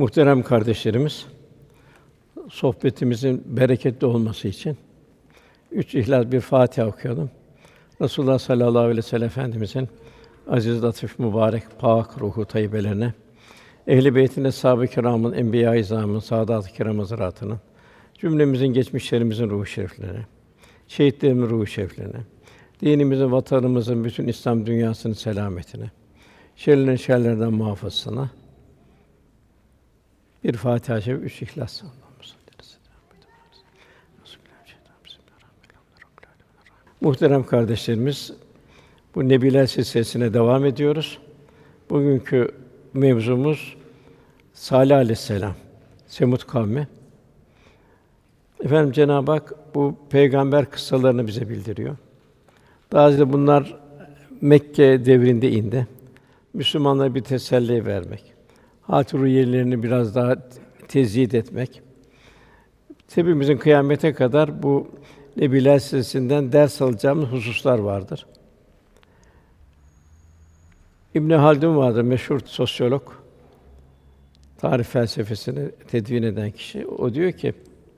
Muhterem kardeşlerimiz, sohbetimizin bereketli olması için 3 İhlas bir Fatiha okuyalım. Resulullah sallallahu aleyhi ve sellem Efendimizin aziz, latif, mübarek, pâk ruhu tayyibelerine, ehl-i beytin, eshâb-ı kirâmın, enbiya-i izâmın, sâdât-ı kirâm hazretlerinin, cümlemizin, geçmişlerimizin ruhu şeriflerine, şehitlerimizin ruhu şeriflerine, dinimizin, vatanımızın, bütün İslam dünyasının selametine, şerlerden muhafazasına bir Fatiha-i Şerif, 3 İhlas. Muhterem kardeşlerimiz, bu Nebiler silsilesine devam ediyoruz. Bugünkü mevzumuz Salih aleyhisselam, Semud kavmi. Efendim Cenab-ı Hak bu peygamber kıssalarını bize bildiriyor. Daha önce bunlar Mekke devrinde indi. Müslümanlara bir teselli vermek, hâl-i ruhiyelerini biraz daha tezyid etmek. Hepimizin kıyamete kadar bu Nebiler silsilesinden ders alacağımız hususlar vardır. İbn Haldun vardır, meşhur sosyolog. Tarih felsefesini tedvin eden kişi. O diyor ki,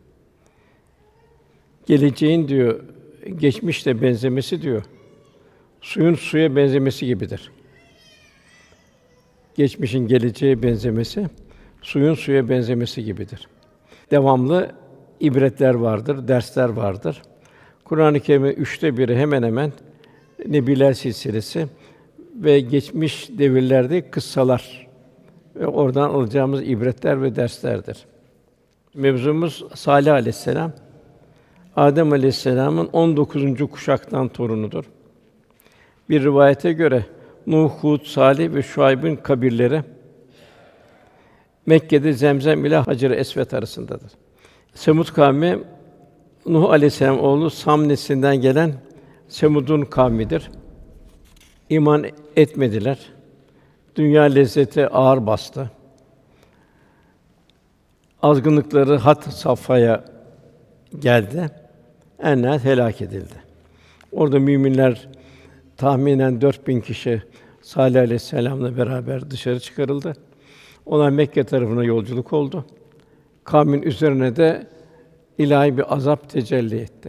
geleceğin diyor, geçmişle benzemesi diyor, suyun suya benzemesi gibidir. Geçmişin geleceğe benzemesi, suyun suya benzemesi gibidir. Devamlı ibretler vardır, dersler vardır. Kur'an-ı Kerim'in 1/3'ü hemen hemen Nebiler silsilesi ve geçmiş devirlerde kıssalar ve oradan alacağımız ibretler ve derslerdir. Mevzumuz Salih aleyhisselam. Adem aleyhisselam'ın 19. kuşaktan torunudur. Bir rivayete göre Nuh, Hud, Salih ve Şuayb'ın kabirleri Mekke'de Zemzem ile Hacer-i Esved arasındadır. Semud kavmi Nuh aleyhisselam oğlu Sam neslinden gelen Semud'un kavmidir. İman etmediler. Dünya lezzeti ağır bastı. Azgınlıkları had safhaya geldi. En nihayet helak edildi. Orada müminler tahminen 4000 kişi Salih aleyhisselam'la beraber dışarı çıkarıldı. Onlar Mekke tarafına yolculuk oldu. Kavmin üzerine de ilahi bir azap tecelli etti.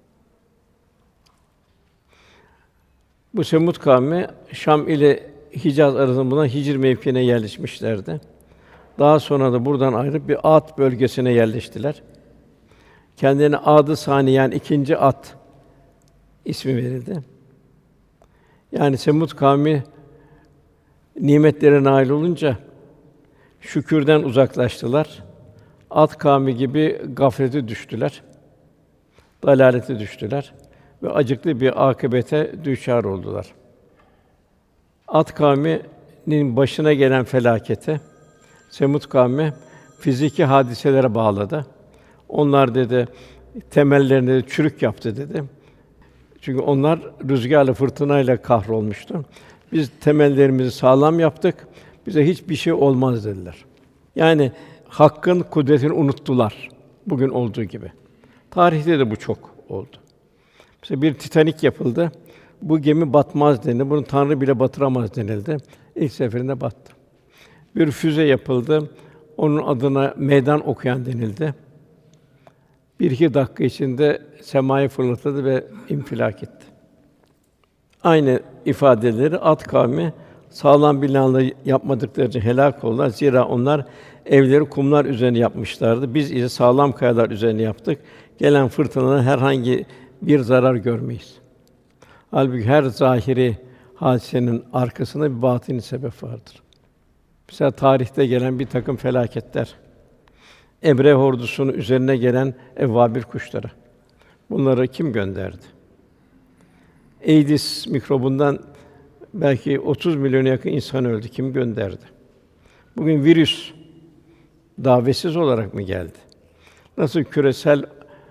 Bu Semud kavmi Şam ile Hicaz arasında bulunan Hicr mevkiine yerleşmişlerdi. Daha sonra da buradan ayrılıp bir Ad bölgesine yerleştiler. Kendilerine Ad-ı Sâni, yani ikinci Ad ismi verildi. Yani Semud kavmi nimetlere nail olunca şükürden uzaklaştılar. Ad kavmi gibi gaflete düştüler. Dalalete düştüler ve acıklı bir akıbete düçar oldular. Ad kavminin başına gelen felakete Semud kavmi fiziki hadiselere bağladı. Onlar dedi temellerini dedi, çürük yaptı dedi. Çünkü onlar rüzgârla, fırtınayla kahrolmuştu. Biz temellerimizi sağlam yaptık. Bize hiçbir şey olmaz dediler. Yani Hakk'ın kudretini unuttular. Bugün olduğu gibi. Tarihte de bu çok oldu. Mesela bir Titanik yapıldı. Bu gemi batmaz denildi. Bunu Tanrı bile batıramaz denildi. İlk seferinde battı. Bir füze yapıldı. Onun adına meydan okuyan denildi. 1-2 dakika içinde semaya fırlatıldı ve infilak etti. Aynı ifadeleri Ad kavmi sağlam binaları yapmadıkları için helak oldular. Zira onlar evleri kumlar üzerine yapmışlardı. Biz ise sağlam kayalar üzerine yaptık. Gelen fırtınadan herhangi bir zarar görmeyiz. Halbuki her zahiri hadisenin arkasında bir batini sebep vardır. Mesela tarihte gelen bir takım felaketler, Emre ordusunun üzerine gelen evvabil kuşları. Bunları kim gönderdi? Eydis mikrobundan belki 30 milyona yakın insan öldü. Kim gönderdi? Bugün virüs davetsiz olarak mı geldi? Nasıl küresel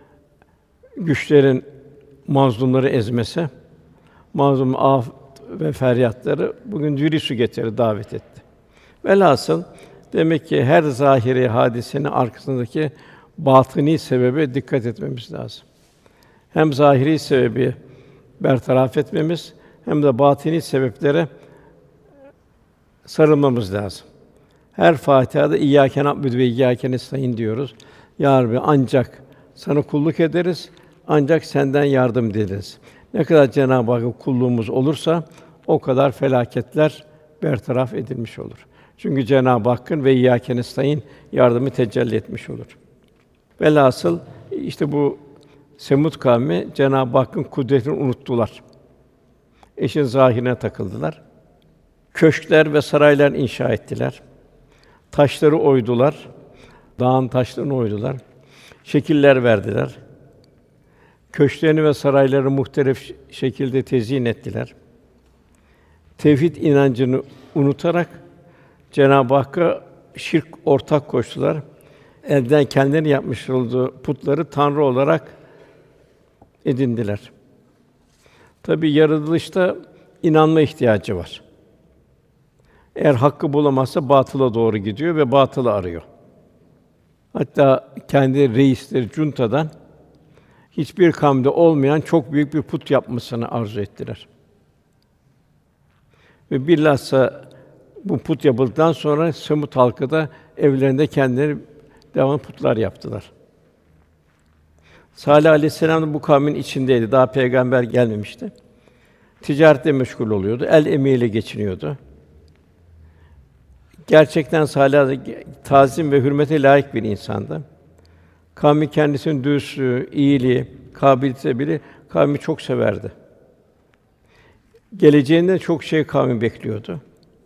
güçlerin mazlumları ezmese, mazlum af ve feryatları bugün virüsü getirdi, davet etti. Velhasıl demek ki her zahiri hadisenin arkasındaki batini sebebe dikkat etmemiz lazım. Hem zahiri sebebi bertaraf etmemiz hem de batini sebeplere sarılmamız lazım. Her Fatiha'da İyyâke na'budu ve İyyâke nestaîn diyoruz. Ya Rabbi ancak sana kulluk ederiz, ancak senden yardım dileriz. Ne kadar Cenab-ı Hakk'a kulluğumuz olursa o kadar felaketler bertaraf edilmiş olur. Çünkü Cenab-ı Hakk'ın ve İyyâke nestaîn yardımı tecelli etmiş olur. Velhasıl işte bu Semûd kavmi Cenab-ı Hakk'ın kudretini unuttular. İşin zahirine takıldılar. Köşkler ve saraylar inşa ettiler. Taşları oydular. Dağın taşlarını oydular. Şekiller verdiler. Köşklerini ve sarayları muhtelif şekilde tezyin ettiler. Tevhid inancını unutarak Cenab-ı Hakk'a şirk ortak koştular. Elden kendileri yapmış olduğu putları tanrı olarak edindiler. Tabii yaratılışta inanma ihtiyacı var. Eğer hakkı bulamazsa batıla doğru gidiyor ve batılı arıyor. Hatta kendi reisleri cuntadan hiçbir kavimde olmayan çok büyük bir put yapmasını arzu ettiler. Ve bilhassa bu put yapıldıktan sonra Semûd halkı da evlerinde kendileri devamlı putlar yaptılar. Salih Aleyhisselam da bu kavmin içindeydi. Daha peygamber gelmemişti. Ticaretle meşgul oluyordu. El emeğiyle geçiniyordu. Gerçekten Salih tazim ve hürmete layık bir insandı. Kavmi kendisinin dürüstlüğü, iyiliği, kabiliyeti bile kavmi çok severdi. Geleceğinde çok şey kavmi bekliyordu.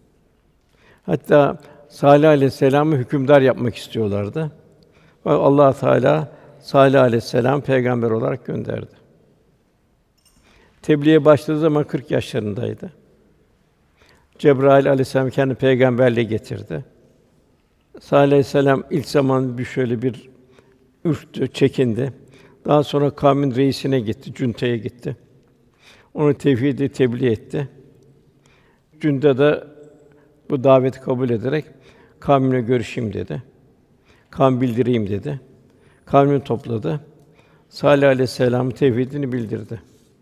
Hatta Salih Aleyhisselam'ı hükümdar yapmak istiyorlardı. Ve Allah Teala Salih Aleyhisselam peygamber olarak gönderdi. Tebliğe başladığı zaman 40 yaşlarındaydı. Cebrail Aleyhisselam kendi peygamberliğe getirdi. Salih Aleyhisselam ilk zaman şöyle bir ürktü, çekindi. Daha sonra kavmin reisine gitti, cünteye gitti. Onu tevhîd'i tebliğ etti. Cünde de bu daveti kabul ederek kavmine görüşeyim dedi. Kavm bildireyim dedi. Kavmini topladı. Salih Aleyhisselam'ın tevhidini bildirdi.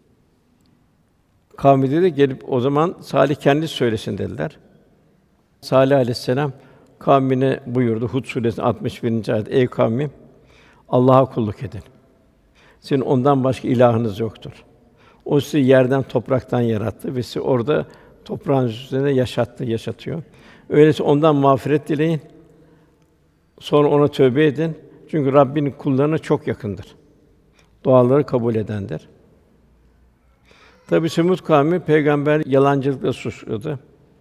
Kavmi dedi gelip o zaman Salih kendisi söylesin dediler. Salih Aleyhisselam kavmine buyurdu Hud Sûresi'nin 61. ayet. Ey kavmim, Allah'a kulluk edin. Sizin ondan başka ilahınız yoktur. O sizi yerden, topraktan yarattı ve sizi orada toprağın üzerinde yaşattı, yaşatıyor. Öyleyse ondan mağfiret dileyin. Sonra ona tövbe edin. Çünkü Rabbinin kullarına çok yakındır. Duaları kabul edendir. Tabii Semûd kavmi peygamber yalancılıkla suçladı.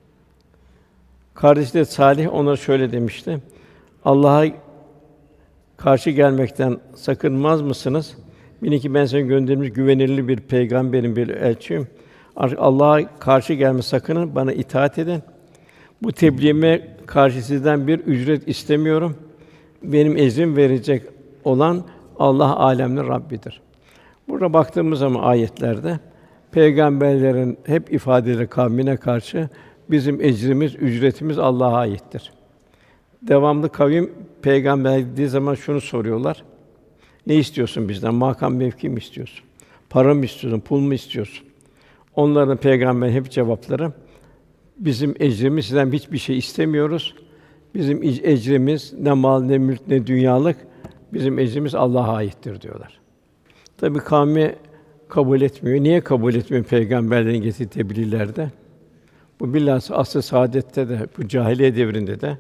Kardeşi de Salih ona şöyle demişti: Allah'a karşı gelmekten sakınmaz mısınız? Bilin ki ben size gönderilmiş güvenilir bir peygamberim, bir elçiyim. Artık Allah'a karşı gelme sakının, bana itaat edin. Bu tebliğime karşı sizden bir ücret istemiyorum. Benim ecrim verecek olan Allah âlemlerin Rabbidir. Burada baktığımız zaman ayetlerde peygamberlerin hep ifadeleri kavmine karşı bizim ecrimiz, ücretimiz Allah'a aittir. Devamlı kavim peygamber dediği zaman şunu soruyorlar: Ne istiyorsun bizden? Makam mevki mi istiyorsun? Para mı istiyorsun? Pul mu istiyorsun? Onların peygamber hep cevapları: Bizim ecrimiz, sizden hiçbir şey istemiyoruz. Bizim ecrimiz ne mal, ne mülk, ne dünyalık. Bizim ecrimiz Allah'a aittir diyorlar. Tabii kavmi kabul etmiyor. Niye kabul etmiyor peygamberlerin getirdiği tebliğlerde? Bu bilhassa asr-ı saadette de, bu cahiliye devrinde de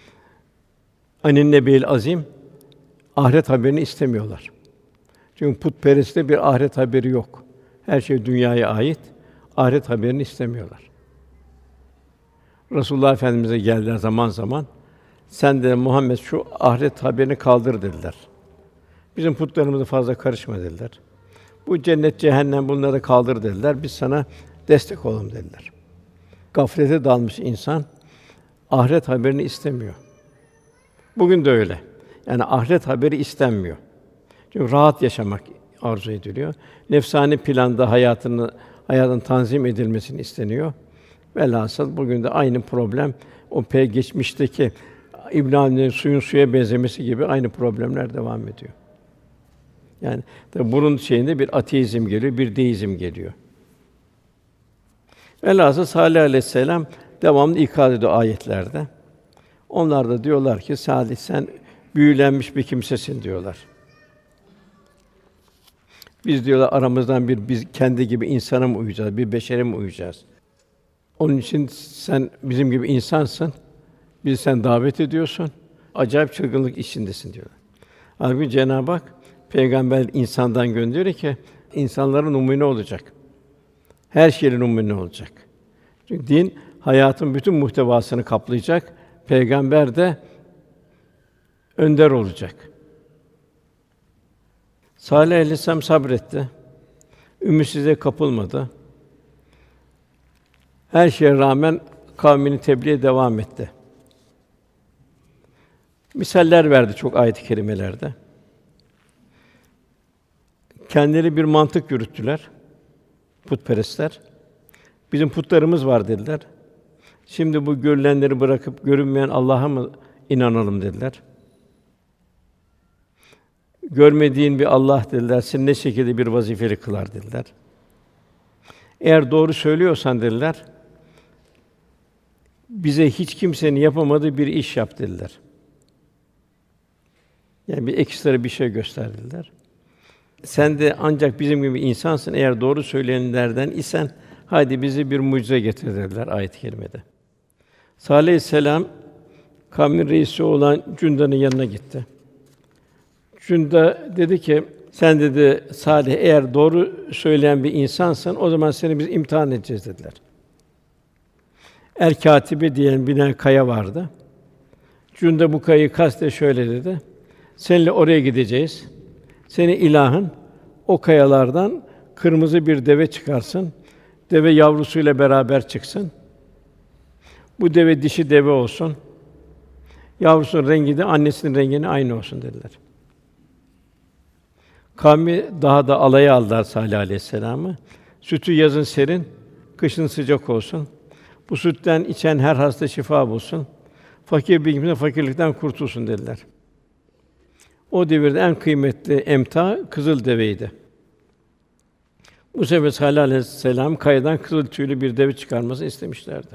anin nebiyil azim ahiret haberini istemiyorlar. Çünkü putperestte bir ahiret haberi yok. Her şey dünyaya ait. Ahiret haberini istemiyorlar. Resulullah Efendimize geldiler zaman zaman. Sen de Muhammed şu ahiret haberini kaldır dediler. Bizim putlarımıza fazla karışma dediler. Bu cennet, cehennem bunları kaldır dediler. Biz sana destek olalım dediler. Gaflete dalmış insan ahiret haberini istemiyor. Bugün de öyle. Yani ahiret haberi istenmiyor. Çünkü rahat yaşamak arzu ediliyor. Nefsani planda hayatın tanzim edilmesini isteniyor. Velhasıl bugün de aynı problem o geçmişteki İbn Haldun'un suyun suya benzemesi gibi aynı problemler devam ediyor. Yani tabii bunun şeyinde bir ateizm geliyor, bir deizm geliyor. Velhasıl Salih Aleyhisselam devamlı ikaz ediyor ayetlerde. Onlar da diyorlar ki Salih sen büyülenmiş bir kimsesin diyorlar. Biz diyorlar aramızdan biz kendi gibi insana mı uyacağız, bir beşere mi uyacağız? Onun için sen bizim gibi insansın. Bizi sen davet ediyorsun. Acayip çılgınlık içindesin diyorlar. Halbuki Cenab-ı Hak peygamber insandan gönderiyor ki insanların numune olacak. Her şeyin numune olacak. Çünkü din hayatın bütün muhtevasını kaplayacak. Peygamber de önder olacak. Salih aleyhisselam sabretti. Ümitsizliğe kapılmadı. Her şeye rağmen kavmini tebliğe devam etti. Misaller verdi çok ayet-i kerimelerde. Kendileri bir mantık yürüttüler. Putperestler. Bizim putlarımız var dediler. Şimdi bu görülenleri bırakıp görünmeyen Allah'a mı inanalım dediler. Görmediğin bir Allah dediler. Seni ne şekilde bir vazifeli kılar dediler. Eğer doğru söylüyorsan dediler. Bize hiç kimsenin yapamadığı bir iş yap dediler. Yani bir ekstra bir şey gösterdiler. Sen de ancak bizim gibi insansın. Eğer doğru söyleyenlerden isen haydi bize bir mucize getir dediler ayet-i kerimede. Salih aleyhisselam kavmin reisi olan Cünda'nın yanına gitti. Cünda dedi ki sen dedi Salih eğer doğru söyleyen bir insansın o zaman seni biz imtihan edeceğiz dediler. El-Kâtibe diyen bir kaya vardı. Cünda bu kayayı kaste şöyle dedi. Seninle oraya gideceğiz. Senin ilahın o kayalardan kırmızı bir deve çıkarsın. Deve yavrusuyla beraber çıksın. Bu deve dişi deve olsun. Yavrusunun rengi de annesinin rengine aynı olsun dediler. Kavmi daha da alaya aldılar Salih aleyhisselam'ı. Sütü yazın serin, kışın sıcak olsun. Bu sütten içen her hasta şifa bulsun. Fakir bir kimse fakirlikten kurtulsun dediler. O devirde en kıymetli emtia kızıl deveydi. Bu sefer Salih aleyhisselam kayadan kızıl tüylü bir deve çıkarmasını istemişlerdi.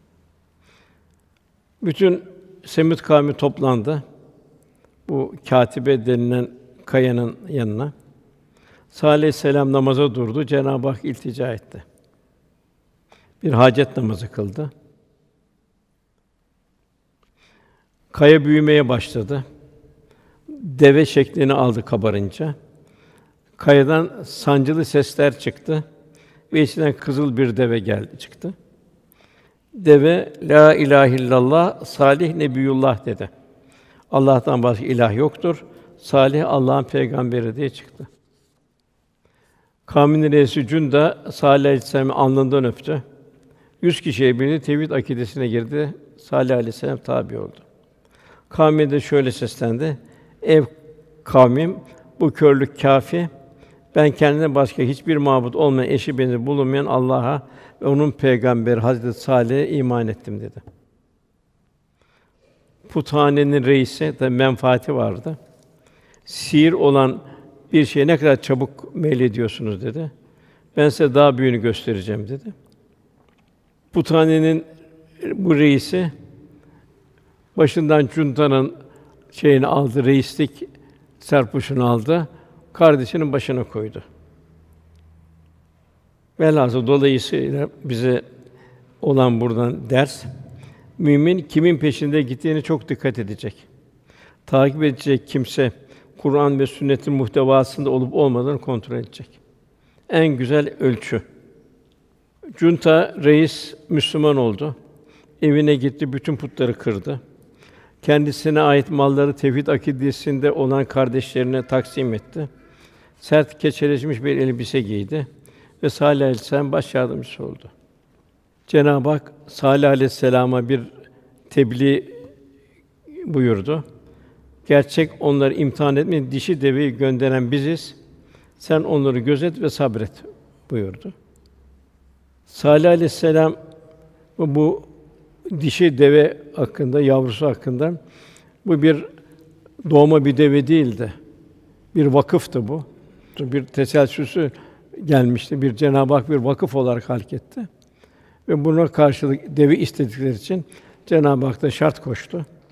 Bütün Semud kavmi toplandı. Bu Kâtibe denilen kayanın yanına. Salih aleyhisselam namaza durdu. Cenab-ı Hak iltica etti. Bir hacet namazı kıldı. Kaya büyümeye başladı. Deve şeklini aldı kabarınca. Kayadan sancılı sesler çıktı ve içinden kızıl bir deve çıktı. Deve la ilahe illallah Salih nebiyullah dedi. Allah'tan başka ilah yoktur. Salih Allah'ın peygamberi diye çıktı. Kavmin reisi Cunda Salih aleyhisselam'ı alnından öptü. 100 kişiye birlikte tevhid akidesine girdi. Salih aleyhisselam tabi oldu. Kavmi de şöyle seslendi. Ev kavmim bu körlük kâfi. Ben kendine başka hiçbir mabud olmayan eşi benzeri bulunmayan Allah'a ve onun peygamberi Hazreti Salih'e iman ettim dedi. Puthanenin reisi de menfaati vardı. Sihir olan bir şeye ne kadar çabuk meylediyorsunuz dedi. Ben size daha büyüğünü göstereceğim dedi. Puthanenin bu reisi başından Cunda'nın şeyini aldı, reislik serpuşunu aldı, kardeşinin başına koydu. Velhâsıl dolayısıyla bize olan buradan ders, mümin kimin peşinde gittiğini çok dikkat edecek. Takip edecek kimse Kur'an ve sünnetin muhtevasında olup olmadığını kontrol edecek. En güzel ölçü. Cunta reis Müslüman oldu. Evine gitti, bütün putları kırdı. Kendisine ait malları tevhid akidesinde olan kardeşlerine taksim etti. Sert keçeleşmiş bir elbise giydi ve Salih aleyhisselam baş yardımcısı oldu. Cenab-ı Hak Salih aleyhisselama bir tebliğ buyurdu. Gerçek onları imtihan etmeyin, dişi deveyi gönderen biziz. Sen onları gözet ve sabret buyurdu. Salih aleyhisselam bu dişi deve hakkında, yavrusu hakkında bu bir doğma bir deve değildi. Bir vakıftı bu. Bir teselsüsü gelmişti. Bir Cenab-ı Hak bir vakıf olarak halk etti. Ve buna karşılık deve istedikleri için Cenab-ı Hak da şart koştu.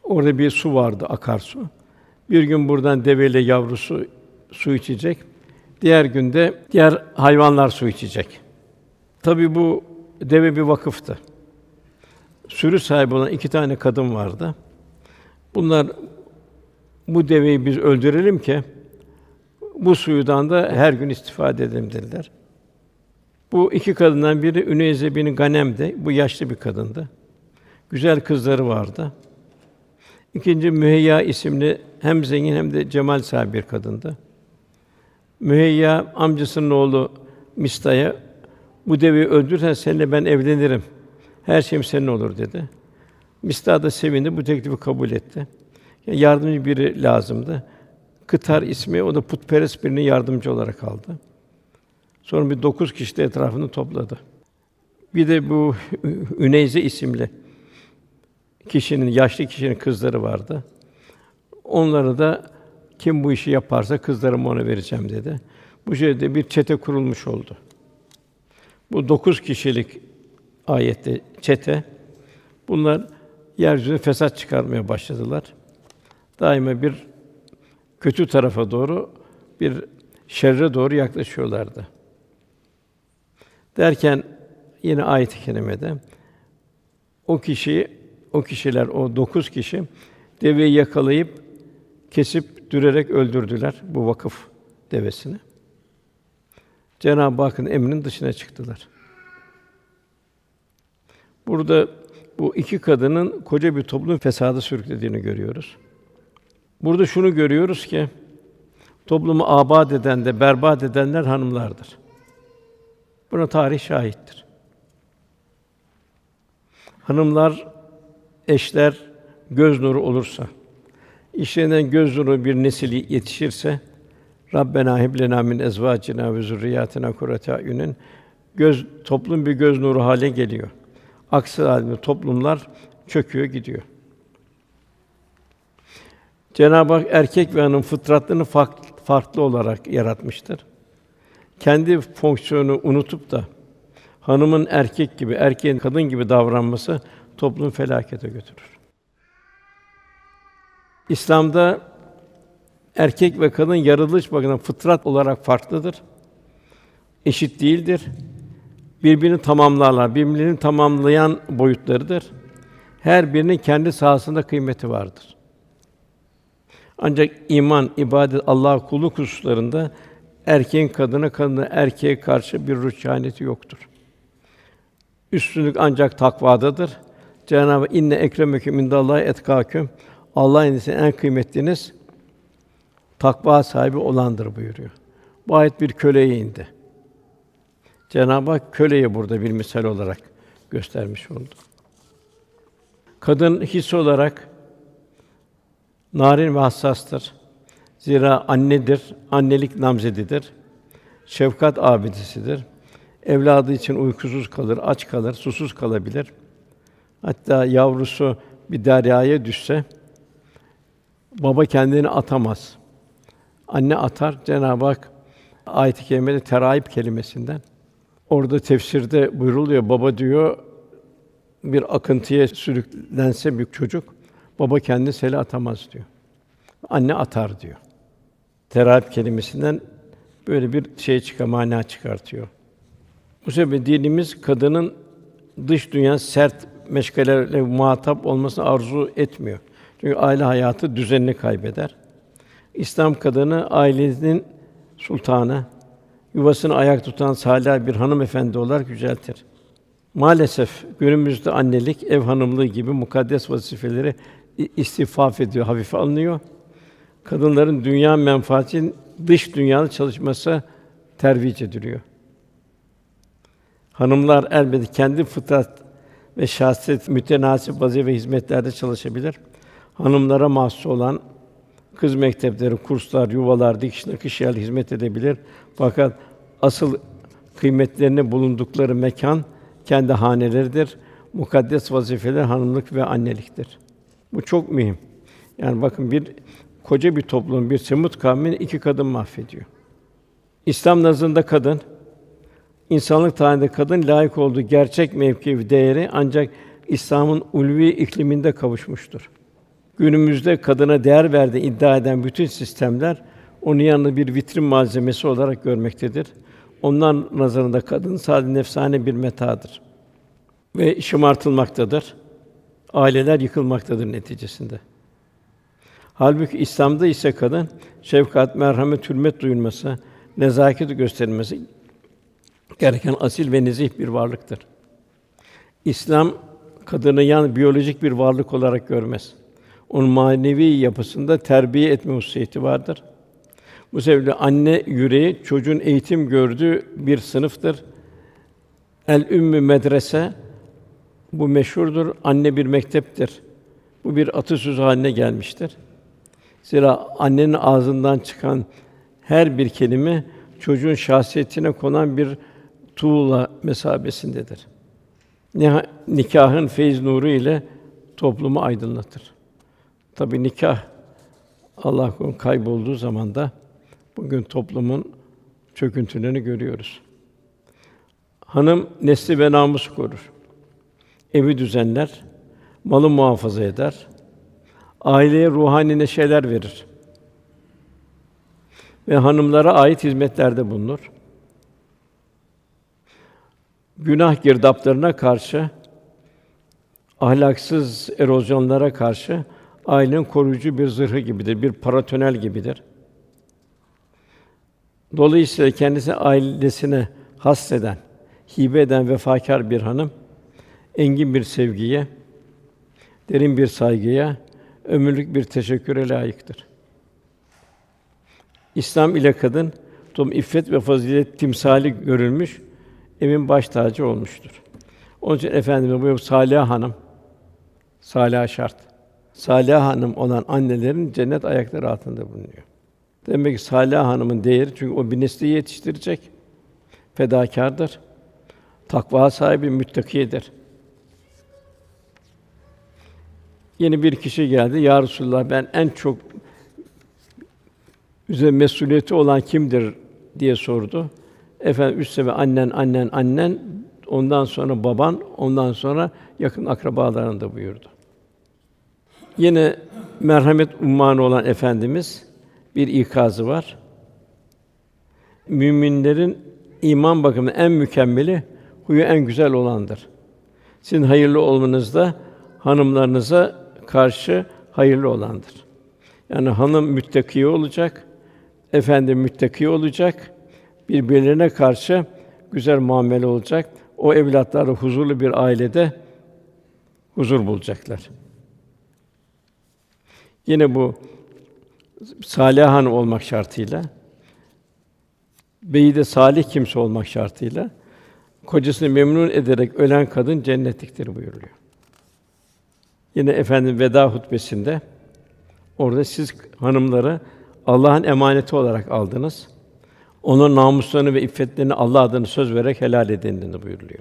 Orada bir su vardı, akarsu. Bir gün buradan deveyle yavrusu su içecek. Diğer günde diğer hayvanlar su içecek. Tabii bu deve bir vakıftı. Sürü sahibi olan 2 tane kadın vardı. Bunlar bu deveyi biz öldürelim ki bu suyudan da her gün istifade edelim dediler. Bu 2 kadından biri Üneyze bin Ganem'di. Bu yaşlı bir kadındı. Güzel kızları vardı. İkinci Müheyya isimli hem zengin hem de cemal sahibi bir kadındı. Müheyya amcasının oğlu Mistah'a bu deveyi öldürürsen seninle ben evlenirim. Her şeyim senin olur dedi. Mistah da sevindi, bu teklifi kabul etti. Yani yardımcı biri lazımdı. Kıtar ismi, o da putperest birine yardımcı olarak aldı. Sonra bir 9 kişi de etrafını topladı. Bir de bu Üneyze isimli yaşlı kişinin kızları vardı. Onları da kim bu işi yaparsa kızlarımı ona vereceğim dedi. Bu şekilde bir çete kurulmuş oldu. Bu 9 kişilik ayette çete, bunlar yeryüzüne fesat çıkarmaya başladılar. Daima bir kötü tarafa doğru, bir şerre doğru yaklaşıyorlardı. Derken yine ayet-i kerimede o kişiler, o 9 kişi deveyi yakalayıp kesip dürerek öldürdüler bu vakıf devesini. Cenab-ı Hakk'ın emrinin dışına çıktılar. Burada bu 2 kadının koca bir toplumu fesada sürüklediğini görüyoruz. Burada şunu görüyoruz ki toplumu âbâd eden de berbat edenler hanımlardır. Buna tarih şahittir. Hanımlar, eşler göz nuru olursa, işlerinden göz nuru bir nesil yetişirse, Rabbena heb lenâ min ezvâcinâ ve zurriyâtinâ kurrate a'yunin, toplum bir göz nuru hale geliyor. Aksi halde toplumlar çöküyor gidiyor. Cenab-ı Hak erkek ve hanım fıtratlarını farklı olarak yaratmıştır. Kendi fonksiyonunu unutup da hanımın erkek gibi, erkeğin kadın gibi davranması toplumu felakete götürür. İslam'da erkek ve kadın yaratılış bakımından fıtrat olarak farklıdır. Eşit değildir. Birbirini tamamlarlar. Birbirlerini tamamlayan boyutlarıdır. Her birinin kendi sahasında kıymeti vardır. Ancak iman, ibadet, Allah'a kulluk hususlarında erkeğin kadına, kadının erkeğe karşı bir rükûniyeti yoktur. Üstünlük ancak takvadadır. Cenab-ı Hak inne ekremeküm indallâhi etkâküm. Allah'ın indinde en kıymetliniz takva sahibi olandır buyuruyor. Bu ayet bir köleye indi. Cenab-ı Hak köleyi burada bir misal olarak göstermiş oldu. Kadın his olarak narin ve hassastır. Zira annedir, annelik namzedidir. Şefkat abidesidir. Evladı için uykusuz kalır, aç kalır, susuz kalabilir. Hatta yavrusu bir deryaya düşse baba kendini atamaz. Anne atar. Cenab-ı Hak ayet-i kerimede terahip kelimesinden orada tefsirde buyruluyor. Baba diyor bir akıntıya sürüklense bir çocuk baba kendini sele atamaz diyor. Anne atar diyor. Terahip kelimesinden böyle bir mana çıkartıyor. Bu sebeple dinimiz kadının dış dünya sert meşgalelerle muhatap olmasını arzu etmiyor. Çünkü aile hayatı düzenini kaybeder. İslam kadını ailenin sultanı, yuvasını ayakta tutan salih bir hanımefendi olarak yüceltir. Maalesef günümüzde annelik, ev hanımlığı gibi mukaddes vazifeleri istifaf ediyor, hafife alınıyor. Kadınların dünya menfaati için dış dünyada çalışması tervic ediliyor. Hanımlar elbette kendi fıtrat ve şahsiyet mütenasip vazife ve hizmetlerde çalışabilir. Hanımlara mahsus olan kız mektepleri, kurslar, yuvalar, dikiş nakış yerleri hizmet edebilir. Fakat asıl kıymetlerine bulundukları mekan kendi haneleridir. Mukaddes vazifeler hanımlık ve anneliktir. Bu çok mühim. Yani bakın koca bir toplum, bir Semud kavmini 2 kadın mahvediyor. İslam nazarında kadın, insanlık tarihinde kadın layık olduğu gerçek mevki ve değeri ancak İslam'ın ulvi ikliminde kavuşmuştur. Günümüzde kadına değer verdiği iddia eden bütün sistemler onun yanında bir vitrin malzemesi olarak görmektedir. Onların nazarında kadın sadece nefsane bir metadır ve şımartılmaktadır. Aileler yıkılmaktadır neticesinde. Halbuki İslam'da ise kadın şefkat, merhamet, hürmet duyulması, nezaket gösterilmesi gereken asil ve nezih bir varlıktır. İslam kadını yalnız biyolojik bir varlık olarak görmez. Onun manevi yapısında terbiye etme hususiyeti vardır. Bu sebeple anne yüreği çocuğun eğitim gördüğü bir sınıftır. El ümmü medrese bu meşhurdur. Anne bir mekteptir. Bu bir atasözü haline gelmiştir. Zira annenin ağzından çıkan her bir kelime çocuğun şahsiyetine konan bir tuğla mesabesindedir. Nikahın feyz nuru ile toplumu aydınlatır. Tabii nikah Allah korusun kaybolduğu zaman da bugün toplumun çöküntülerini görüyoruz. Hanım nesli ve namusu korur. Evi düzenler, malı muhafaza eder. Aileye ruhani neşeler verir. Ve hanımlara ait hizmetlerde bulunur. Günah girdaplarına karşı, ahlaksız erozyonlara karşı ailenin koruyucu bir zırhı gibidir, bir paratönel gibidir. Dolayısıyla kendisi ailesine hasreden, hibe eden vefakâr bir hanım, engin bir sevgiye, derin bir saygıya, ömürlük bir teşekküre layıktır. İslam ile kadın, iffet ve fazilet timsali görülmüş, evin baş tacı olmuştur. Onun için Efendimiz buyuruyor, Sâliha hanım, sâliha şart. Sâliha hanım olan annelerin cennet ayakları altında bulunuyor. Demek ki Sâliha hanımın değeri çünkü o bir nesli yetiştirecek, fedakârdır, takva sahibi, müttakiyedir. Yeni bir kişi geldi. Ya Resulullah, ben en çok üzerine mesuliyeti olan kimdir diye sordu. Efendim üç sefer annen, ondan sonra baban, ondan sonra yakın akrabaların da buyurdu. Yine merhamet ummanı olan Efendimiz bir ikazı var. Müminlerin iman bakımından en mükemmeli, huyu en güzel olandır. Sizin hayırlı olmanız da hanımlarınıza karşı hayırlı olandır. Yani hanım müttaki olacak, efendi müttaki olacak, birbirlerine karşı güzel muamele olacak. O evlatları huzurlu bir ailede huzur bulacaklar. Yine bu sâliha hanım olmak şartıyla, beyi de salih kimse olmak şartıyla kocasını memnun ederek ölen kadın cennetliktir buyuruluyor. Yine Efendimiz veda hutbesinde orada siz hanımları Allah'ın emaneti olarak aldınız. Onun namuslarını ve iffetlerini Allah adına söz vererek helal edin buyuruluyor.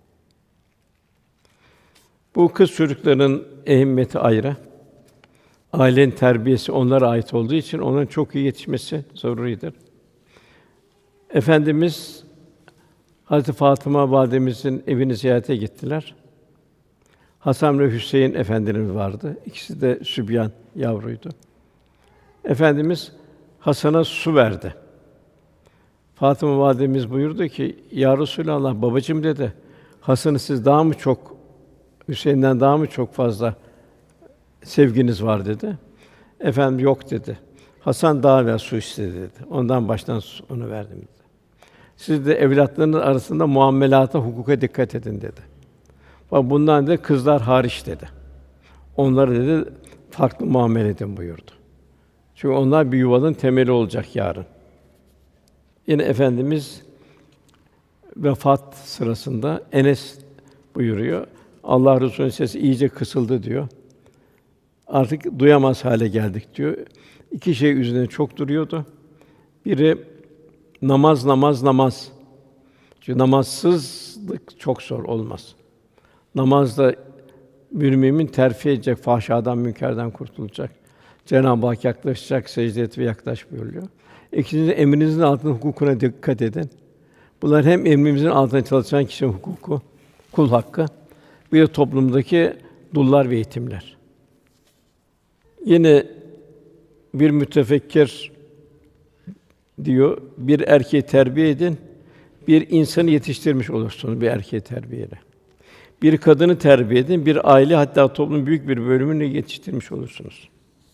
Bu kız çocukların ehemmiyeti ayrı. Ailenin terbiyesi onlara ait olduğu için onların çok iyi yetişmesi zaruridir. Efendimiz Hazreti Fatıma validemizin evini ziyarete gittiler. Hasan ve Hüseyin efendilerimiz vardı. İkisi de sübyan, yavruydu. Efendimiz Hasan'a su verdi. Fatıma validemiz buyurdu ki: "Ya Resulallah, babacığım," dedi, "Hasan'ı siz daha mı çok, Hüseyin'den daha mı çok fazla sevginiz var?" dedi. Efendim "Yok," dedi. "Hasan daha evvel su istedi," dedi. "Ondan baştan onu verdim," dedi. "Siz de evlatlarınız arasında muamelata, hukuka dikkat edin," dedi. "Bundan," dedi, "kızlar hariç," dedi. "Onlara," dedi, "farklı muamele edin," buyurdu. Çünkü onlar bir yuvanın temeli olacak yarın. Yine Efendimiz vefat sırasında Enes buyuruyor. Allah Resulü'nün sesi iyice kısıldı diyor. Artık duyamaz hale geldik diyor. İki şey üzerine çok duruyordu. Biri namaz. Çünkü namazsızlık çok zor olmaz. Namazda bir mümin terfi edecek, fahşadan, münkerden kurtulacak. Cenab-ı Hak yaklaşacak, secde et ve yaklaş buyuruyor. İkincisi, emrinizin altında hukukuna dikkat edin. Bunlar hem emrimizin altında çalışan kişinin hukuku, kul hakkı, bir de toplumdaki dullar ve yetimler. Yine bir mütefekkir diyor, bir erkeği terbiye edin, bir insanı yetiştirmiş olursunuz bir erkeği terbiyeyle. Bir kadını terbiye edin, bir aile hatta toplumun büyük bir bölümünü yetiştirmiş olursunuz.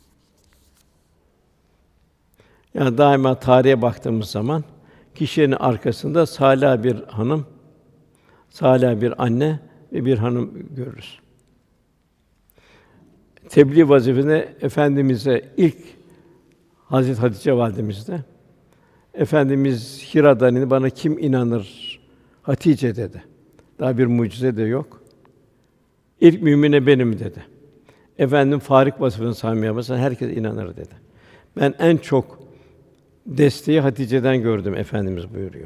Yani daima tarihe baktığımız zaman kişinin arkasında sâlihâ bir hanım, sâlihâ bir anne ve bir hanım görürüz. Tebliğ vazifesine Efendimiz'e ilk Hazreti Hatice validemizde Efendimiz Hira'dan indi, bana kim inanır Hatice dedi. Daha bir mucize de yok. İlk mümine benim dedi. Efendim Farik vasfını saymaya başladı, herkes inanır dedi. Ben en çok desteği Hatice'den gördüm Efendimiz buyuruyor.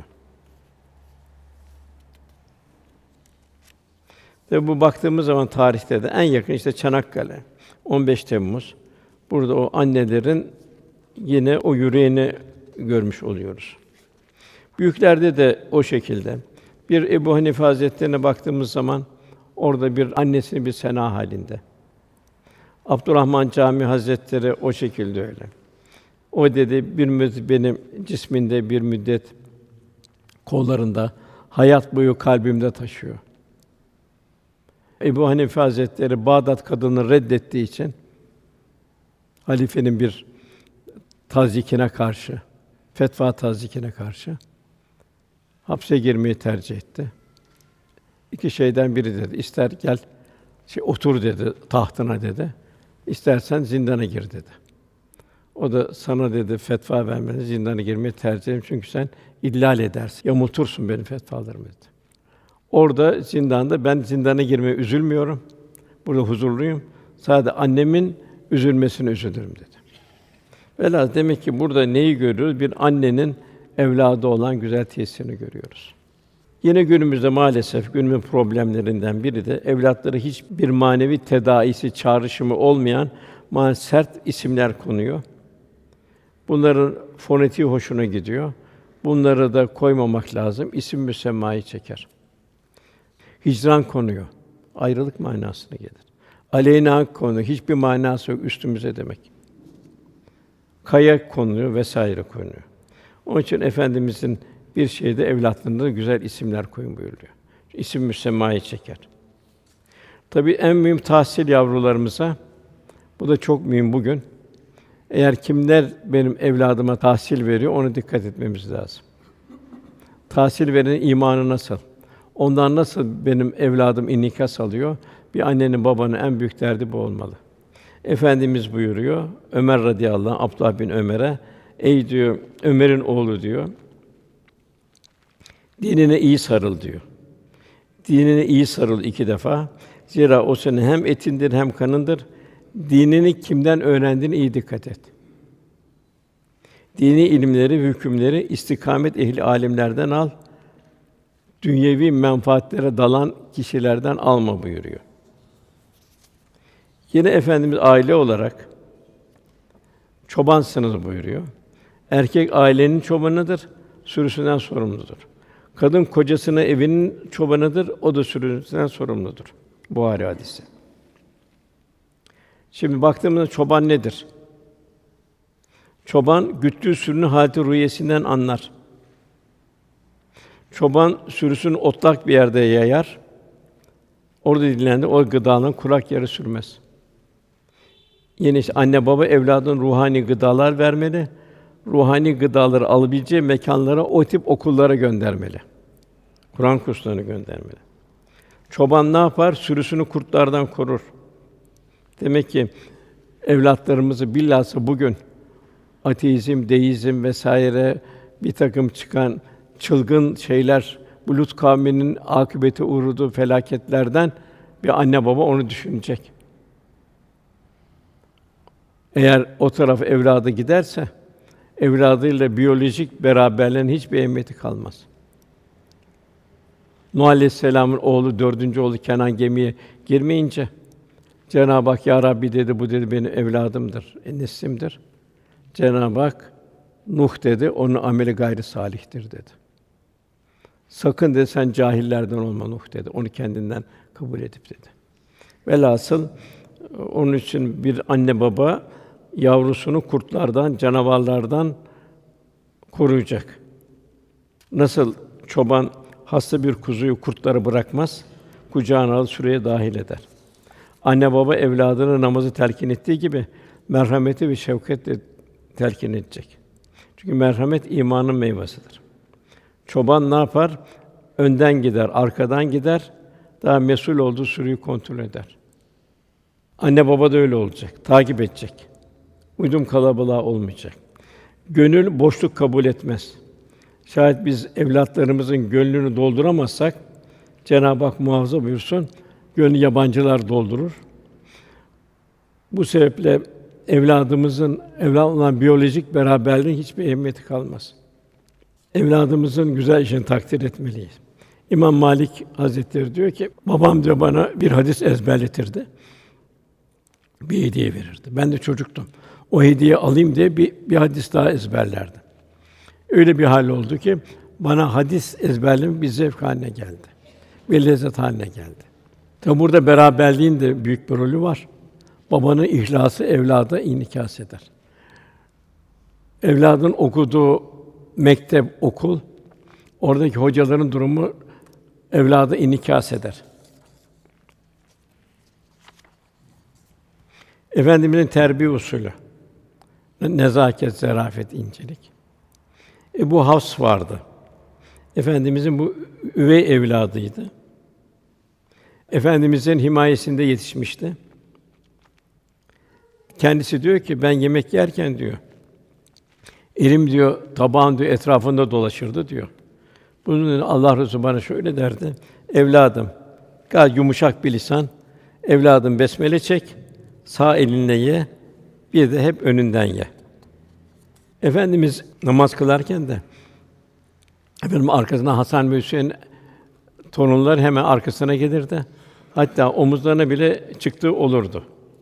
Ve bu baktığımız zaman tarihte de en yakın işte Çanakkale, 15 Temmuz. Burada o annelerin yine o yüreğini görmüş oluyoruz. Büyüklerde de o şekilde. Bir Ebu Hanife Hazretlerine baktığımız zaman orada bir annesinin bir sena halinde. Abdurrahman Camii Hazretleri o şekilde öyle. O dedi bir müddet benim cisminde, bir müddet kollarında, hayat boyu kalbimde taşıyor. Ebu Hanife Hazretleri Bağdat kadını reddettiği için halifenin bir tazyikine karşı, fetva tazyikine karşı hapse girmeyi tercih etti. İki şeyden biri dedi. İster gel, otur dedi tahtına dedi. İstersen zindana gir dedi. O da sana dedi fetva vermeni, zindana girmeyi tercih ederim çünkü sen ihlal edersin, yamultursun benim fetvalarımı dedi. Orada zindanda ben zindana girmeye üzülmüyorum. Burada huzurluyum. Sadece annemin üzülmesine üzülürüm dedi. Velhâsıl demek ki burada neyi görüyoruz? Bir annenin evladı olan güzel tesirini görüyoruz. Yine günümüzde maalesef günümüzün problemlerinden biri de evlatları hiçbir manevi tedaisi, çağrışımı olmayan sert isimler konuyor. Bunların fonetiği hoşuna gidiyor. Bunları da koymamak lazım. İsim müsemmayı çeker. Hicran konuyor. Ayrılık manasına gelir. Aleyna konuyor. Hiçbir manası yok üstümüze demek. Kaya konuyor vesaire konuyor. Onun için Efendimizin bir şeyde evlatlarına güzel isimler koyun buyuruyor. İsim müsemmayı çeker. Tabii en mühim tahsil yavrularımıza, bu da çok mühim bugün. Eğer kimler benim evladıma tahsil veriyor, ona dikkat etmemiz lazım. Tahsil verenin imanı nasıl? Ondan nasıl benim evladım inikas alıyor? Bir annenin, babanın en büyük derdi bu olmalı. Efendimiz buyuruyor, Ömer radıyallahu anh, Abdullah bin Ömer'e, ey diyor, Ömer'in oğlu diyor, dinine iyi sarıl diyor. Dinine iyi sarıl 2 defa. Zira o senin hem etindir hem kanındır. Dinini kimden öğrendiğine iyi dikkat et. Dini ilimleri ve hükümleri istikamet ehli âlimlerden al. Dünyevi menfaatlere dalan kişilerden alma buyuruyor. Yine Efendimiz aile olarak çobansınız buyuruyor. Erkek ailenin çobanıdır, sürüsünden sorumludur. Kadın kocasının evinin çobanıdır, o da sürüsünden sorumludur. Buhari hadisi. Şimdi baktığımızda çoban nedir? Çoban güttüğü sürünün hâleti ruhiyesinden anlar. Çoban sürüsünü otlak bir yerde yayar. Orada dinlendi, o gıdanın kurak yere sürmez. Yine işte anne baba evladına ruhani gıdalar vermeli. Ruhani gıdaları alabileceği mekânlara, o tip okullara göndermeli. Kur'an kurslarına göndermeli. Çoban ne yapar? Sürüsünü kurtlardan korur. Demek ki evlatlarımızı bilhassa bugün ateizm, deizm vesaire bir takım çıkan çılgın şeyler, bu Lut kavminin akıbete uğradığı felaketlerden bir anne baba onu düşünecek. Eğer o taraf evladı giderse, evladıyla biyolojik beraberliğin hiçbir ehemmiyeti kalmaz. Nuh Aleyhisselam'ın oğlu, 4. oğlu Kenan gemiye girmeyince Cenab-ı Hak, Ya Rabbi dedi, bu dedi benim evladımdır, neslimdir. Cenab-ı Hak, Nuh dedi, onun ameli gayri salihtir dedi. Sakın dedi, sen cahillerden olma Nuh dedi. Onu kendinden kabul edip dedi. Velhasıl Onun için bir anne baba yavrusunu kurtlardan, canavarlardan koruyacak. Nasıl çoban hasta bir kuzuyu kurtlara bırakmaz, kucağına alıp sürüye dâhil eder. Anne baba evladına namazı telkin ettiği gibi merhameti ve şefkatle telkin edecek. Çünkü merhamet imanın meyvesidir. Çoban ne yapar? Önden gider, arkadan gider, daha mesul olduğu sürüyü kontrol eder. Anne baba da öyle olacak, takip edecek. Uydum kalabalığa olmayacak. Gönül boşluk kabul etmez. Şayet biz evlatlarımızın gönlünü dolduramazsak, Cenab-ı Hak muhafaza buyursun, gönlü yabancılar doldurur. Bu sebeple evladımızın olan biyolojik beraberliğin hiçbir ehemmiyeti kalmaz. Evladımızın güzel işini takdir etmeliyiz. İmam Malik Hazretleri diyor ki, babam diyor bana bir hadis ezberletirdi. Bir hediye verirdi. Ben de çocuktum. O hediye alayım diye bir hadis daha ezberlerdi. Öyle bir hal oldu ki bana hadis ezberlemek bir zevk haline geldi. Bir lezzet haline geldi. Tabi burada beraberliğin de büyük bir rolü var. Babanın ihlası evlada inikas eder. Evladın okuduğu mektep, okul, oradaki hocaların durumu evlada inikas eder. Efendimizin terbiye usulü, nezaket, zarafet, incelik. Ebu Hafs vardı. Efendimizin bu üvey evladıydı. Efendimizin himayesinde yetişmişti. Kendisi diyor ki ben yemek yerken diyor, elim diyor tabağın diyor etrafında dolaşırdı diyor. Bunun Allah Resulü bana şöyle derdi: evladım, gayet yumuşak bir lisan, evladım besmele çek, sağ elinle ye, bir de hep önünden ye. Efendimiz namaz kılarken de arkasından Hasan ve Hüseyin torunlar hemen arkasına gelirdi. Hatta omuzlarına bile çıktığı olurdu.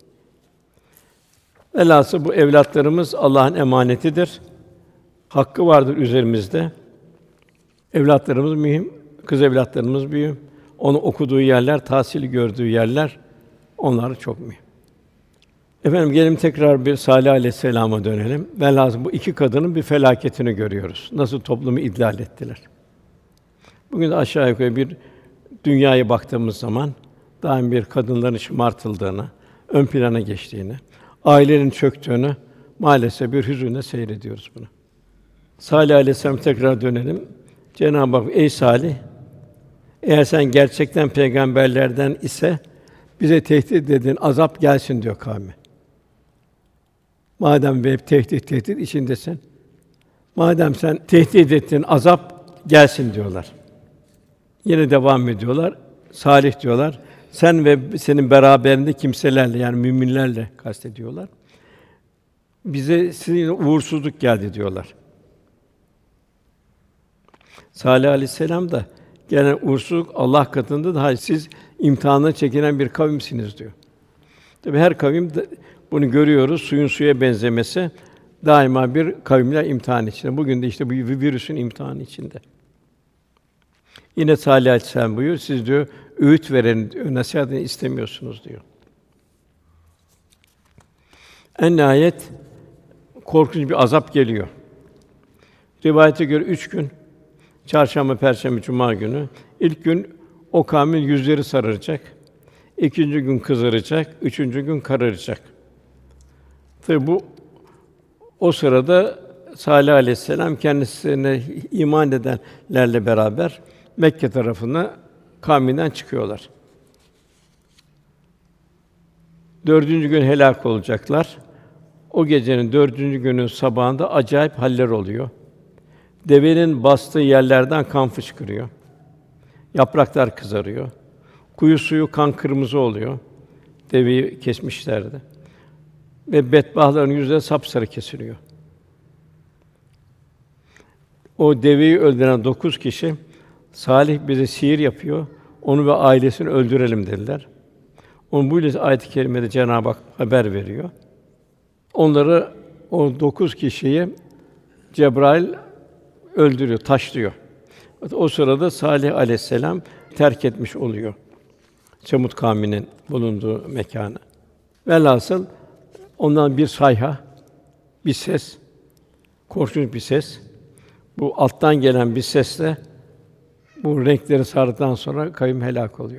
Velhâsıl bu evlatlarımız Allah'ın emanetidir. Hakkı vardır üzerimizde. Evlatlarımız mühim, kız evlatlarımız mühim. Onu okuduğu yerler, tahsil gördüğü yerler, onlar çok mühim. Efendim gelelim tekrar bir Salih Aleyhisselam'a dönelim. Velhâsıl bu iki kadının bir felaketini görüyoruz. Nasıl toplumu idlal ettiler. Bugün de aşağı yukarı bir dünyaya baktığımız zaman daim bir kadınların şımartıldığını, ön plana geçtiğini, ailenin çöktüğünü maalesef bir hüzünle seyrediyoruz bunu. Salih Aleyhisselam tekrar dönelim. Cenab-ı Hak ey Salih, eğer sen gerçekten peygamberlerden ise bize tehdit edin, azap gelsin diyor kavmi. Madem hep tehdit içindesin, madem sen tehdit ettin, azap gelsin diyorlar. Yine devam ediyorlar. Salih diyorlar. Sen ve senin beraberinde kimselerle yani müminlerle kastediyorlar. Bize sizin uğursuzluk geldi diyorlar. Salih Aleyhisselam da gelen uğursuzluk Allah katında da siz imtihanına çekilen bir kavimsiniz diyor. Tabii her kavim de bunu görüyoruz. Suyun suya benzemesi daima bir kavimler imtihan içinde. Bugün de işte bu virüsün imtihanı içinde. Yine Salih Aleyhisselam buyuruyor, siz diyor öğüt veren, nasihat eden istemiyorsunuz diyor. En nihayet korkunç bir azap geliyor. Rivayete göre 3 gün, çarşamba, perşembe, cuma günü, ilk gün o kavmin yüzleri sararacak, ikinci gün kızaracak, üçüncü gün kararacak. Tabi bu o sırada Salih Aleyhisselam kendisine iman edenlerle beraber Mekke tarafına kavminden çıkıyorlar. 4. gün helak olacaklar. O gecenin 4. günün sabahında acayip haller oluyor. Devenin bastığı yerlerden kan fışkırıyor. Yapraklar kızarıyor. Kuyu suyu kan kırmızı oluyor. Deveyi kesmişlerdi. Ve bedbahtların yüzleri sapsarı kesiliyor. O deveyi öldüren 9 kişi, Salih bize sihir yapıyor, onu ve ailesini öldürelim dediler. Onun bu ayet-i kerimede Cenab-ı Hak haber veriyor. Onları, o 9 kişiyi Cebrail öldürüyor, taşlıyor. O sırada Salih Aleyhisselam terk etmiş oluyor Semûd kavminin bulunduğu mekânı. Velhasıl ondan bir sayha, bir ses, korkunç bir ses. Bu alttan gelen bir sesle bu renkleri sardıktan sonra kavim helak oluyor.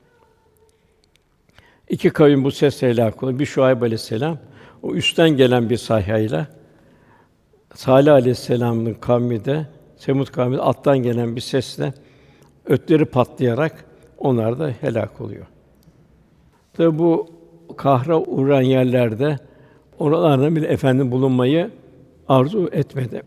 İki kavim bu sesle helak oluyor. Bir Şuayb aleyhisselam, o üstten gelen bir sayhayla, Salih aleyhisselam'ın kavmi de, Semud kavmi de alttan gelen bir sesle ötleri patlayarak onlar da helak oluyor. Tabi bu kahra uğrayan yerlerde oralarda bile Efendimiz bulunmayı arzu etmedi.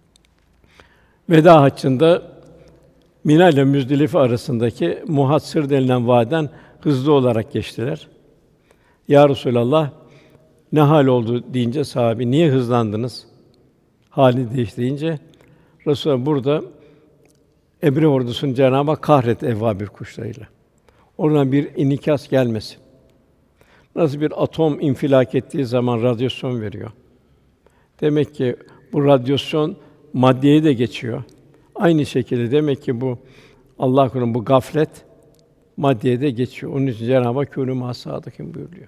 Veda haccında Mina ile Müzdelife arasındaki Muhassir denilen vadiden hızlı olarak geçtiler. Ya Resulallah, ne hal oldu deyince sahabe, niye hızlandınız? Hali değişti deyince Resulullah burada Ebre ordusunu Cenab-ı Hak kahretti evvabil kuşlarıyla. Oradan bir inikas gelmesin. Nasıl bir atom infilak ettiği zaman radyasyon veriyor. Demek ki bu radyasyon maddeye de geçiyor. Aynı şekilde demek ki bu Allah korusun bu gaflet maddeye de geçiyor. Onun için Cenab-ı Hak kûnû mâ-s-sâdikîn buyuruyor.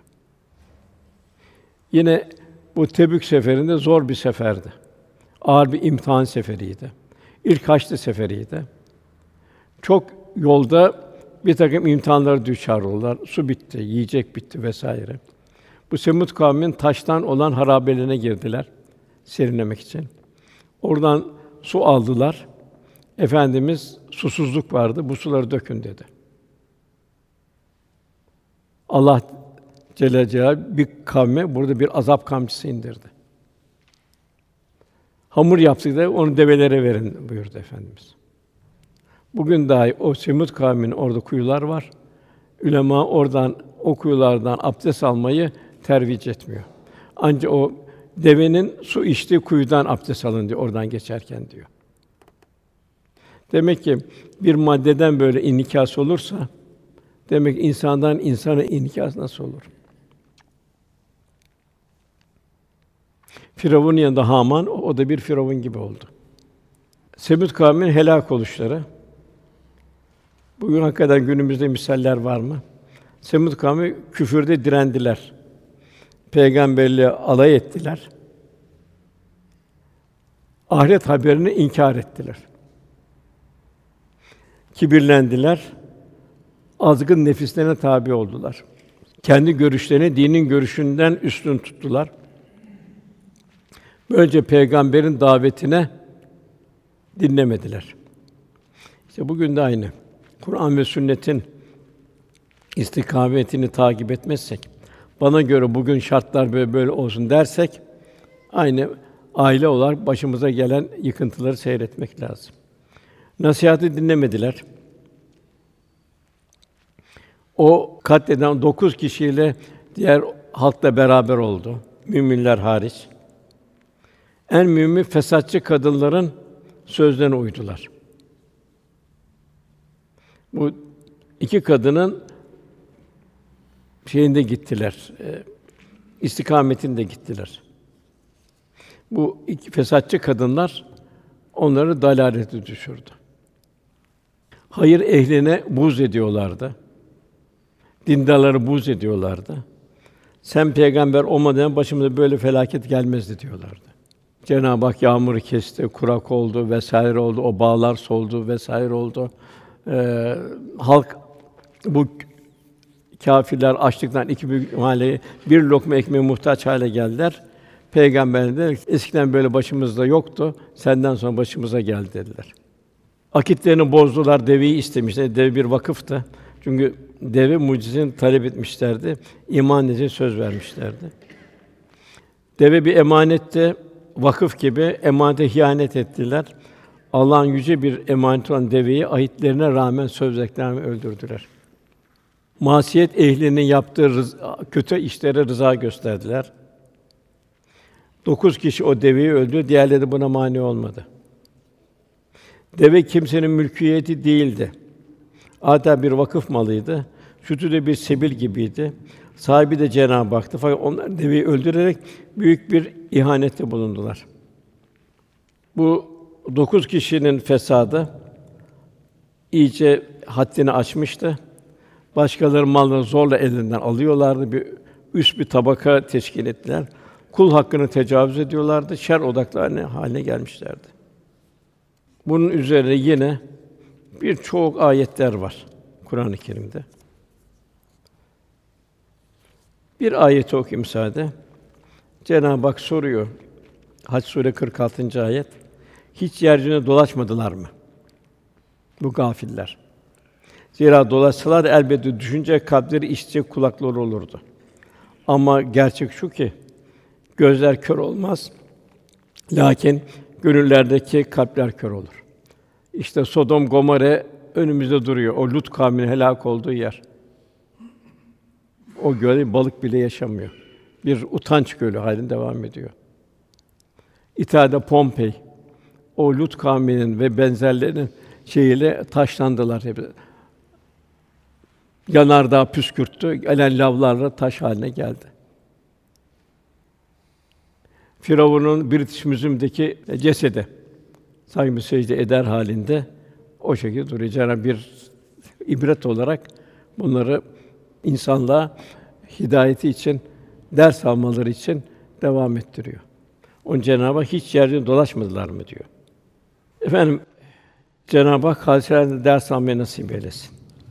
Yine bu Tebük seferinde zor bir seferdi. Ağır bir imtihan seferiydi. İlk Haçlı seferiydi. Çok yolda bir takım imtihanlara düçar oldular. Su bitti, yiyecek bitti vesaire. Bu Semud kavminin taştan olan harabelerine girdiler serinlemek için. Oradan su aldılar. Efendimiz susuzluk vardı. Bu suları dökün dedi. Allah Celle Celaluhu bir kavme burada bir azap kamçısı indirdi. Hamur yaptık da onu develere verin buyurdu Efendimiz. Bugün dahi o Semud kavminin orada kuyular var. Ülema oradan o kuyulardan abdest almayı tervic etmiyor. Ancak o devenin su içtiği kuyudan abdest alın diyor oradan geçerken diyor. Demek ki bir maddeden böyle inikas olursa demek insandan insana inikas nasıl olur? Firavun'un yanında Haman, o da bir firavun gibi oldu. Semud kavminin helak oluşları. Bugün hakikaten günümüzde misaller var mı? Semud kavmi küfürde direndiler. Peygamberliğe alay ettiler. Ahiret haberini inkar ettiler. Kibirlendiler. Azgın nefislerine tabi oldular. Kendi görüşlerini dinin görüşünden üstün tuttular. Böylece peygamberin davetine dinlemediler. İşte bugün de aynı. Kur'an ve sünnetin istikametini takip etmezsek, bana göre bugün şartlar böyle olsun dersek, aynı aile olarak başımıza gelen yıkıntıları seyretmek lazım. Nasihatı dinlemediler. O katleden 9 kişiyle diğer halkla beraber oldu. Müminler hariç. En mühimi fesatçı kadınların sözlerine uydular. Bu iki kadının şeyinde gittiler, istikametinde gittiler. Bu iki fesatçı kadınlar onları dalalete düşürdü. Hayır ehline buğz ediyorlardı. Dindarları buğz ediyorlardı. Sen peygamber olmadan başımıza böyle felaket gelmezdi diyorlardı. Cenab-ı Hak yağmuru kesti, kurak oldu vesaire oldu, o bağlar soldu vesaire oldu. Halk bu kâfirler açlıktan iki büyük mahalleyi bir lokma ekmeğe muhtaç hale geldiler. Peygamber dedi, eskiden böyle başımızda yoktu, senden sonra başımıza geldi dediler. Akitlerini bozdular, deveyi istemişler. Deve bir vakıftı. Çünkü deve mucizesini talep etmişlerdi. İman edecek söz vermişlerdi. Deve bir emanetti. Vakıf gibi emanete ihanet ettiler. Allah'ın yüce bir emaneti olan deveyi ahitlerine rağmen sözlerine öldürdüler. Masiyet ehlinin yaptığı kötü işlere rıza gösterdiler. 9 kişi o deveyi öldürdü, diğerleri de buna mani olmadı. Deve kimsenin mülkiyeti değildi. Adeta bir vakıf malıydı. Sütü de bir sebil gibiydi. Sahibi de Cenab-ı Hak'tı. Fakat onlar deveyi öldürerek büyük bir ihanette bulundular. Bu 9 kişinin fesadı iyice haddini aşmıştı. Başkaları malını zorla elinden alıyorlardı. Bir üst bir tabaka teşkil ettiler. Kul hakkını tecavüz ediyorlardı, şer odaklı haline gelmişlerdi. Bunun üzerine yine birçok ayetler var Kur'an-ı Kerim'de. Bir ayeti okuyayım müsaade. Cenab-ı Hak soruyor. Hac Sûre 46. ayet. Hiç yeryüzünde dolaşmadılar mı? Bu gâfiller. Zira dolaşsalar elbette düşünce kalpleri işitecek kulakları olurdu. Ama gerçek şu ki gözler kör olmaz. Lakin gönüllerdeki kalpler kör olur. İşte Sodom, Gomorre önümüzde duruyor. O Lut kavminin helak olduğu yer. O göl balık bile yaşamıyor. Bir utanç gölü hâlinde devam ediyor. İtalya'da Pompei, o Lut kavminin ve benzerlerinin şeyiyle taşlandılar hep. Yanardağ püskürttü, gelen lavlarla taş haline geldi. Firavun'un British Museum'daki cesedi sanki bir secde eder halinde o şekilde duruyor. Cenab-ı bir ibret olarak bunları insanlığa hidayeti için, ders almaları için devam ettiriyor. Onun Cenab-ı Hak hiç yeryüzünde dolaşmadılar mı diyor. Efendim Cenab-ı Hak hadiselerden ders almayı nasip eylesin.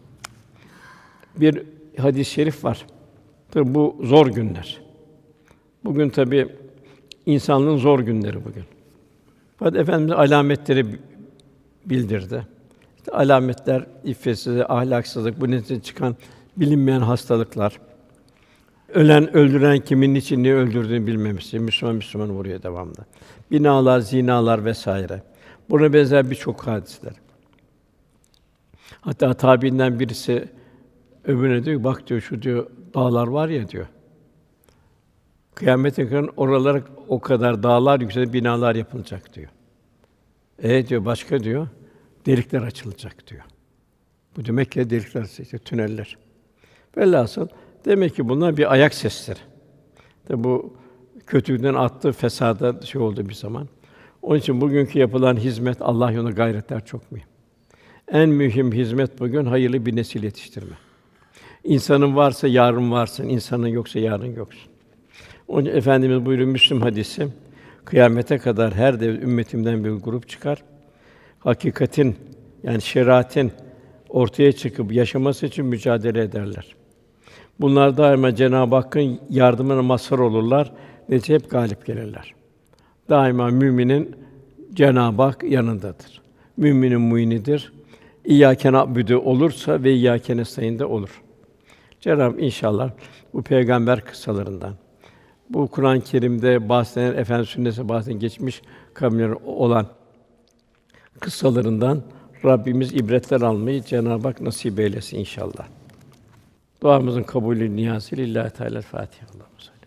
Bir hadis-i şerif var. Tabii bu zor günler. Bugün tabii insanlığın zor günleri bugün. Fakat Efendimiz alametleri bildirdi. İşte alametler iffetsizlik, ahlaksızlık, bu neticede çıkan bilinmeyen hastalıklar, ölen, öldüren kimin için niye öldürdüğünü bilmemesi, Müslüman vuruyor devamlı. Binalar, zinalar vesaire. Buna benzer birçok hadiseler. Hatta tabiinden birisi öbürüne diyor, bak diyor, şu diyor dağlar var ya diyor. Kıyamete kadar oralara o kadar dağlar yükselip binalar yapılacak diyor. Diyor başka diyor delikler açılacak diyor. Bu demek ki delikler işte tüneller. Velhasıl demek ki bunlar bir ayak sesleri. Tabi bu kötülükten attığı fesada şey oldu bir zaman. Onun için bugünkü yapılan hizmet, Allah yolunda gayretler çok mühim. En mühim hizmet bugün hayırlı bir nesil yetiştirme. İnsanın varsa yarın varsın, insanın yoksa yarın yoksun. Onun için Efendimiz buyuruyor Müslim hadisi. Kıyamete kadar her devlet ümmetimden bir grup çıkar. Hakikatin yani şeriatin ortaya çıkıp yaşaması için mücadele ederler. Bunlar daima Cenab-ı Hakk'ın yardımına mazhar olurlar ve hep galip gelirler. Daima müminin Cenab-ı Hak yanındadır. Müminin muinidir. İyyâke na'budu olursa ve İyyâke nestaîn de olur. Cenab-ı Hak inşallah bu peygamber kıssalarından, bu Kur'an-ı Kerim'de bahsedilen Efendimiz sünnetinde bahsedilen geçmiş kavimlerin olan kıssalarından Rabbimiz ibretler almayı Cenab-ı Hak nasip eylesin inşallah. Duamızın kabulü niyazı lillahi teâlâ Fâtiha.